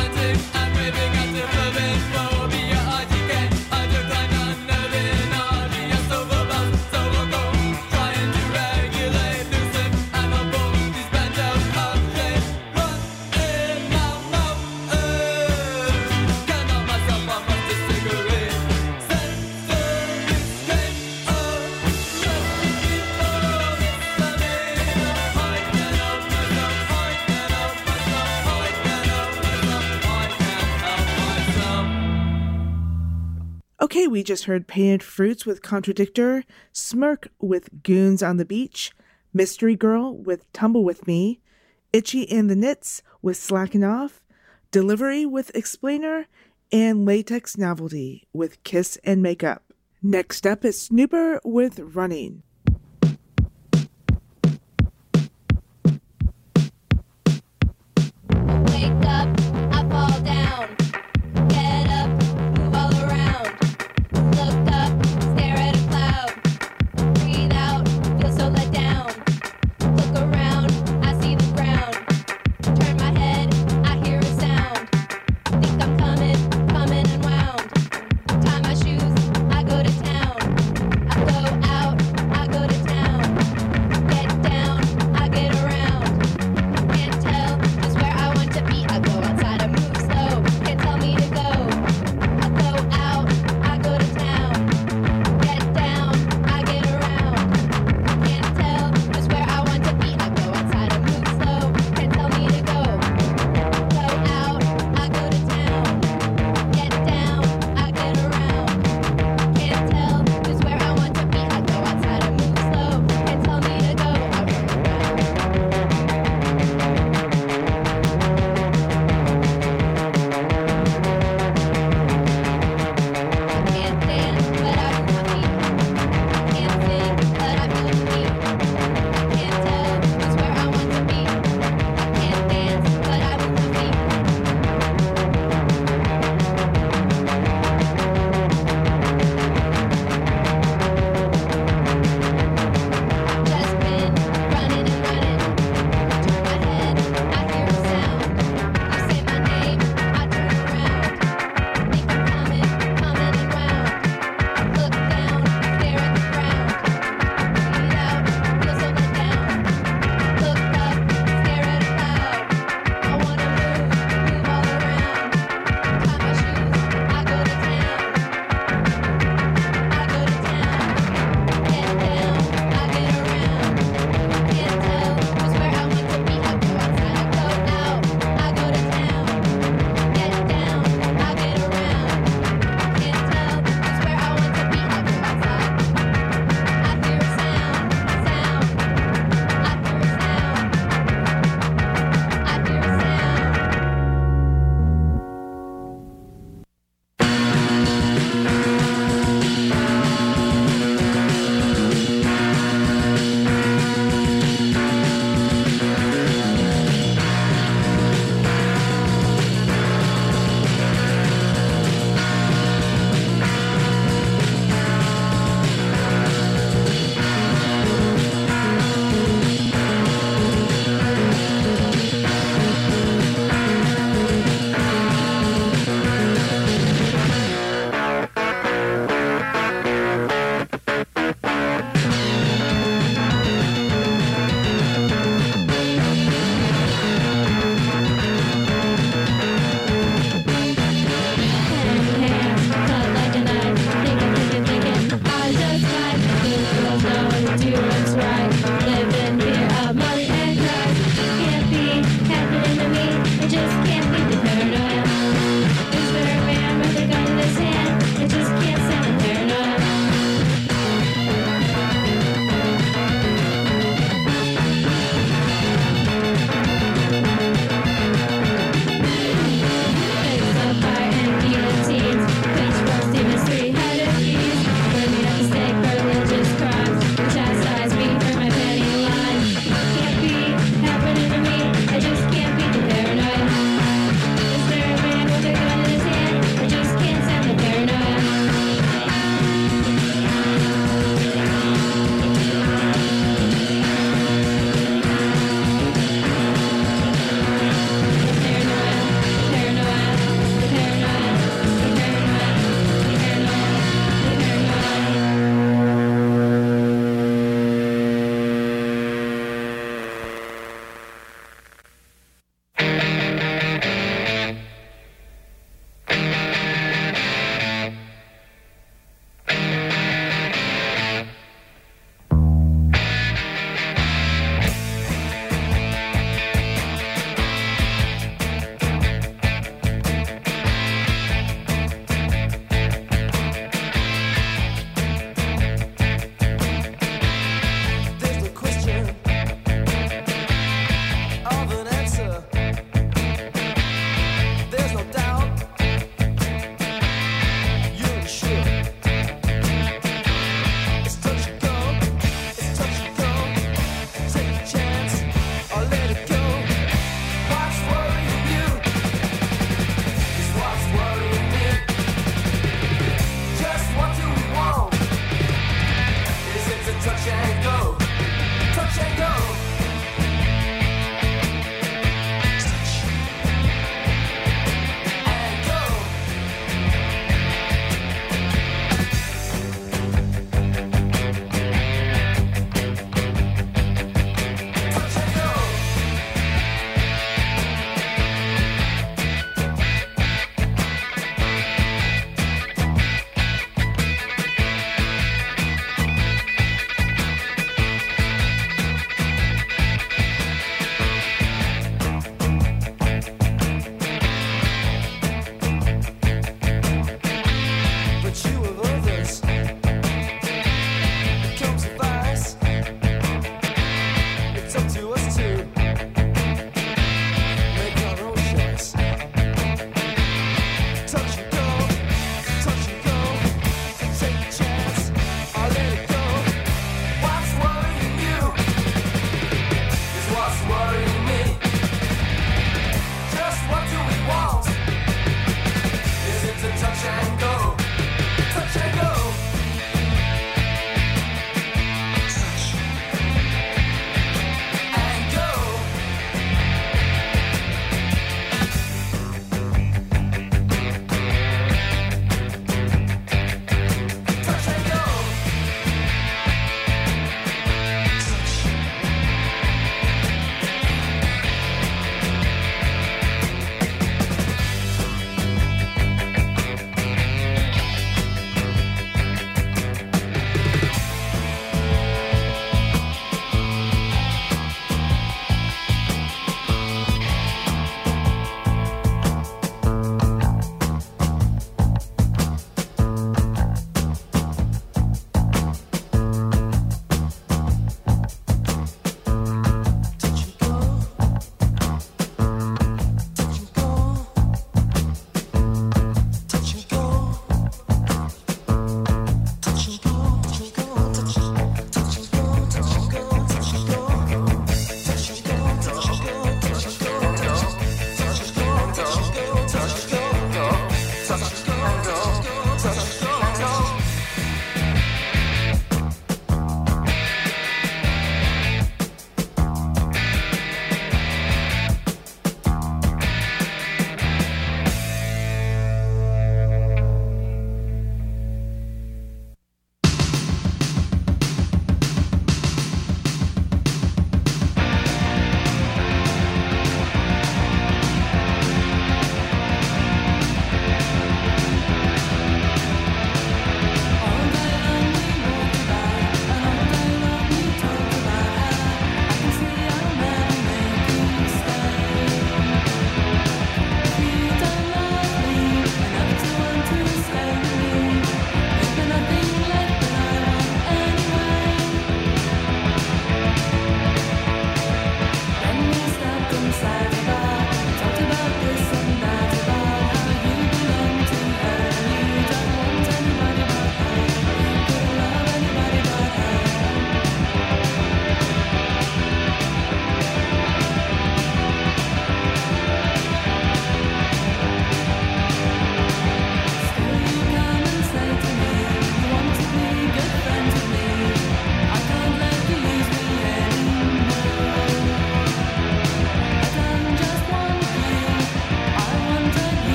Okay, we just heard Painted Fruits with Contradictor, Smirk with Goons on the Beach, Mystery Girl with Tumble With Me, Itchy and the Knits with Slackin' Off, Delivery with Explainer, and Latex Novelty with Kiss and Makeup. Next up is Snooper with Running. Wake up, I fall down. Get up, move all around. Look up, stare at a cloud. Breathe out, feel so let down. Look around, I see the ground. Turn my head, I hear a sound. Think I'm coming unwound. Tie my shoes, I go to town. I go out, I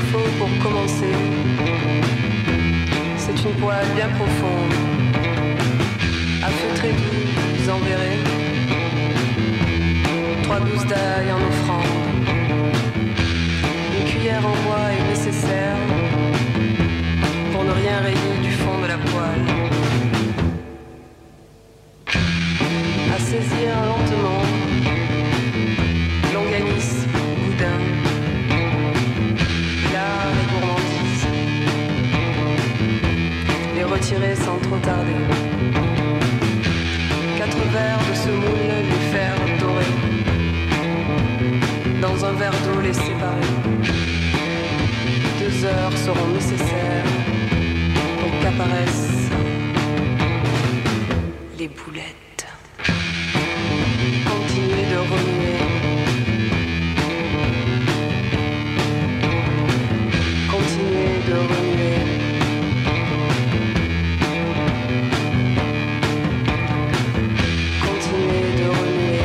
faut pour commencer, c'est une poêle bien profonde, à feu très doux, vous enverrez 3 gousses d'ail en offrande. Une cuillère en bois est nécessaire pour ne rien rayer du fond de la poêle. À saisir lentement, longanise, boudin, l'art et gourmandise. Les retirer sans trop tarder. 4 verres de semoule, les faire dorer. Dans un verre d'eau, les séparer. 2 heures seront nécessaires pour qu'apparaissent les boulettes. Continuez de remuer. Continuez de remuer. Continuez de remuer.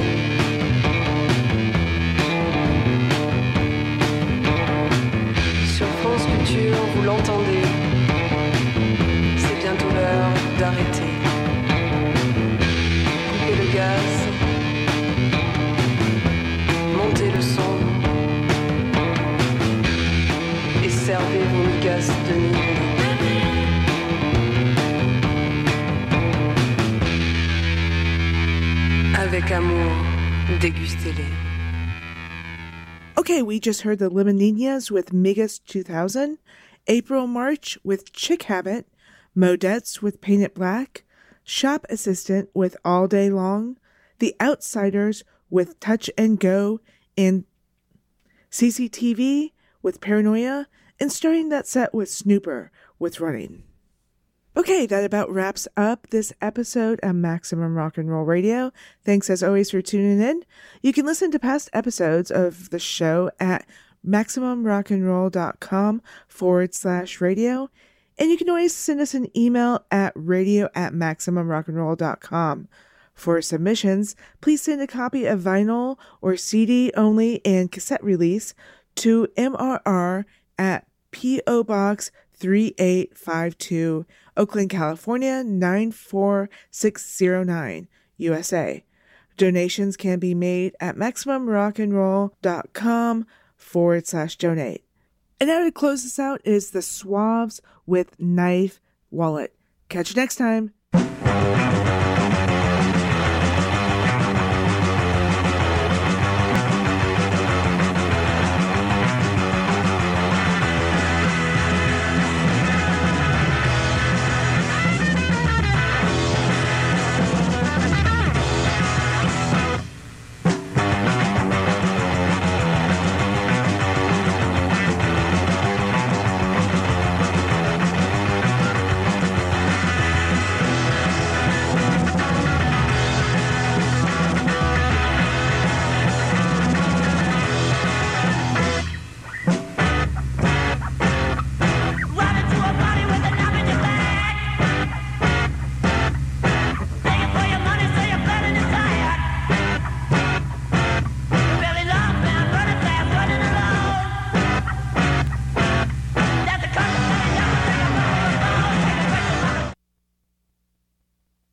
Sur France Culture, vous l'entendez. C'est bientôt l'heure d'arrêter. Coupez le gaz. Montez le son. Et servez vos migasses de mille. Avec amour, dégustez-les. Okay, we just heard the Limoninas with Migas 2000, April March with Chick Habit, Modettes with Paint It Black, Shop Assistant with All Day Long, The Outsiders with Touch and Go, and CCTV with Paranoia, and starting that set with Snooper with Running. Okay, that about wraps up this episode of Maximum Rock and Roll Radio. Thanks as always for tuning in. You can listen to past episodes of the show at MaximumRockandRoll.com/radio. And you can always send us an email at radio@MaximumRockandRoll.com. For submissions, please send a copy of vinyl or CD only and cassette release to MRR at P.O. Box 3852, Oakland, California 94609, USA. Donations can be made at MaximumRockandRoll.com/donate. And now to close this out is the Suaves with Knife Wallet. Catch you next time.